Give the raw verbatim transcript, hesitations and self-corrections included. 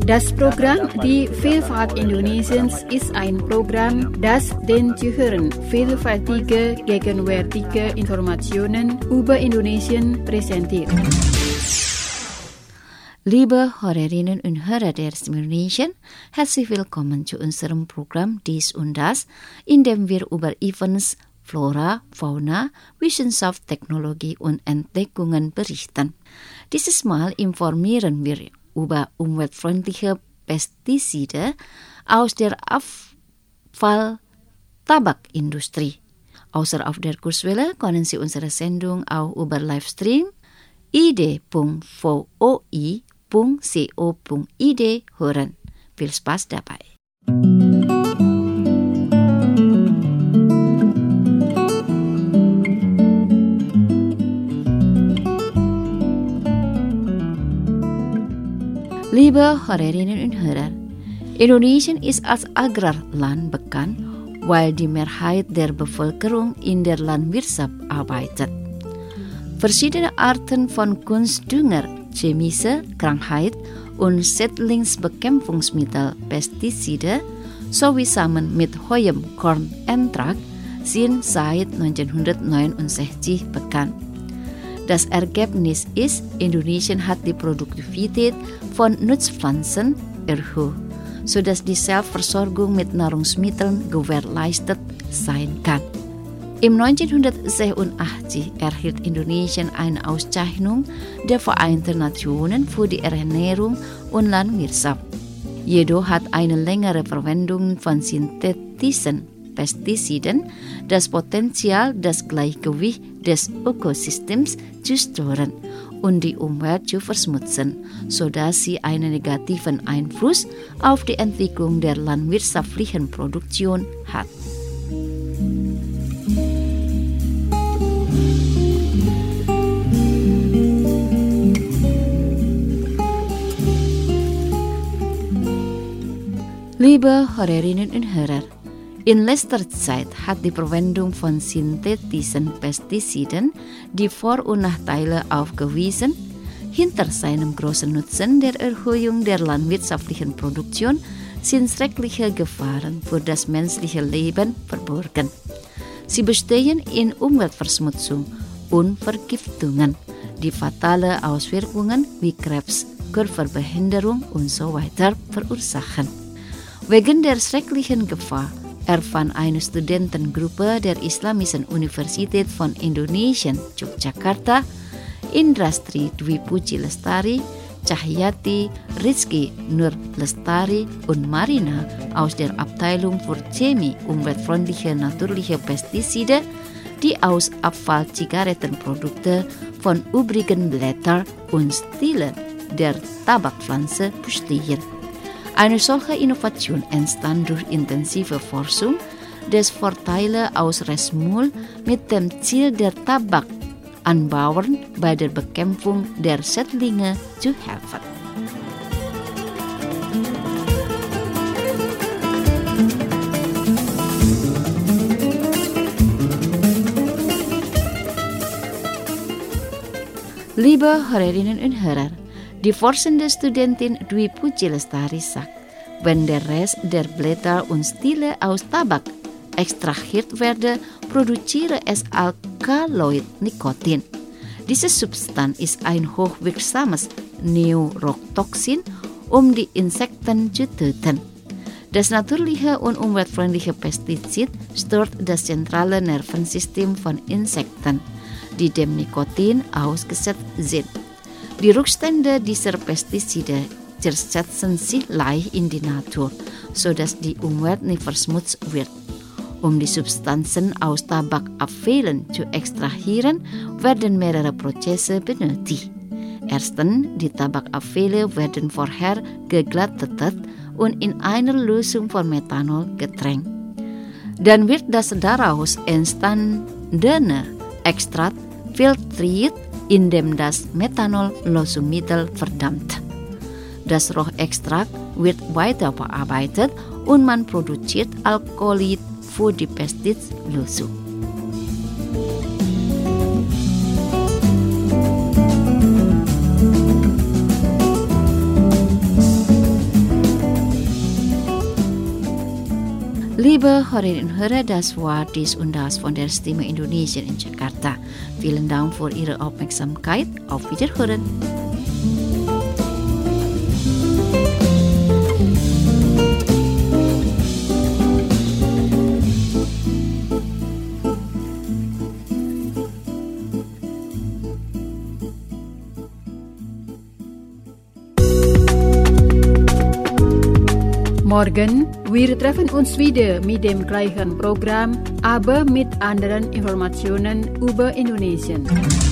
Das Programm Die Vielfalt Indonesiens ist ein Programm, das den Zuhörern vielfältige, gegenwärtige Informationen über Indonesien präsentiert. Liebe Hörerinnen und Hörer der Stimme Indonesien, herzlich willkommen zu unserem Programm Dies und Das, in dem wir über Events, Flora, Fauna, Wissenschaft, Technologie und Entdeckungen berichten. Dieses Mal informieren wir über umweltfreundliche Pestizide aus der Abfall-Tabakindustrie. Außer auf der Kurswelle können Sie unsere Sendung auch über Livestream i d punkt v o i punkt co punkt i d hören. Viel Spaß dabei! Liebe Hörerinnen und Hörer, Indonesien ist als Agrarland bekannt, weil die Mehrheit der Bevölkerung in der Landwirtschaft arbeitet. Verschiedene Arten von Kunstdünger, chemische, Krankheit- und Schädlingsbekämpfungsmittel, Pestizide sowie Samen mit hohem Kornertrag sind seit neunzehnhundertneunundsechzig bekannt. Das Ergebnis ist, Indonesien hat die Produktivität von Nutzpflanzen erhöht, sodass die Selbstversorgung mit Nahrungsmitteln gewährleistet sein kann. Im neunzehnhundertsechsundachtzig erhielt Indonesien eine Auszeichnung der Vereinten Nationen für die Ernährung und Landwirtschaft. Jedoch hat eine längere Verwendung von synthetischen Pestiziden das Potenzial, das Gleichgewicht des Ökosystems zu stören und die Umwelt zu verschmutzen, sodass sie einen negativen Einfluss auf die Entwicklung der landwirtschaftlichen Produktion hat. Liebe Hörerinnen und Hörer, in letzter Zeit hat die Verwendung von synthetischen Pestiziden die Vor- und Nachteile aufgewiesen. Hinter seinem großen Nutzen der Erhöhung der landwirtschaftlichen Produktion sind schreckliche Gefahren für das menschliche Leben verborgen. Sie bestehen in Umweltverschmutzung und Vergiftungen, die fatale Auswirkungen wie Krebs, Körperbehinderung und so weiter verursachen. Wegen der schrecklichen Gefahr erfand eine Studentengruppe der Islamischen Universität von Indonesien, Yogyakarta, Indrastri Dwi Puji Lestari, Cahyati Rizky Nur Lestari und Marina aus der Abteilung für Chemie umweltfreundliche natürliche Pestizide, die aus Abfall-Zigarettenprodukte von übrigen Blättern und Stielen der Tabakpflanze bestehen. Eine solche Innovation entstand durch intensive Forschung des Vorteile aus Restmüll mit dem Ziel der Tabakanbauern bei der Bekämpfung der Schädlinge zu helfen. Liebe Hörerinnen und Hörer, die forschende Studentin Dwi Puji Lestari sagt, wenn der Rest der Blätter und Stiele aus Tabak extrahiert werde, produziere es Alkaloid Nikotin. Diese Substanz ist ein hochwirksames Neurotoxin, um die Insekten zu töten. Das natürliche und umweltfreundliche Pestizid stört das zentrale Nervensystem von Insekten, die dem Nikotin ausgesetzt sind. Die Rückstände dieser Pestizide zersetzen sich leicht in die Natur, sodass die Umwelt nicht verschmutzt wird. Um die Substanzen aus Tabakabfällen zu extrahieren, werden mehrere Prozesse benötigt. Erstens, die Tabakabfälle werden vorher geglättet und in einer Lösung von Methanol getränkt. Dann wird das daraus entstandene Extrakt filtriert, indem das Methanol-Lösungsmittel verdampft. Das Rohextrakt wird weiter verarbeitet und man produziert Alkohol für die Pestizidlösung. Liebe Hörerinnen und Hörer, das war dies und das von der Stimme Indonesien in Jakarta. Vielen Dank für Ihre Aufmerksamkeit. Auf Wiederhören. Morgen, wir treffen uns wieder mit dem gleichen Programm, aber mit anderen Informationen über Indonesien.